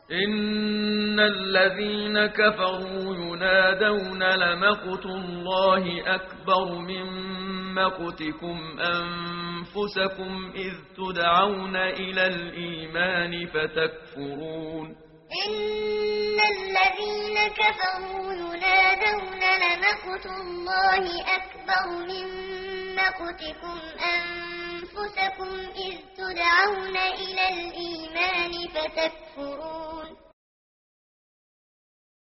إن الذين كفروا ينادون لمقت الله أكبر من مقتكم أنفسكم إذ تدعون إلى الإيمان فتكفرون إن الذين كفروا ينادون لمقت الله أكبر من مقتكم أنفسكم إذ تدعون إلى الإيمان فتكفرون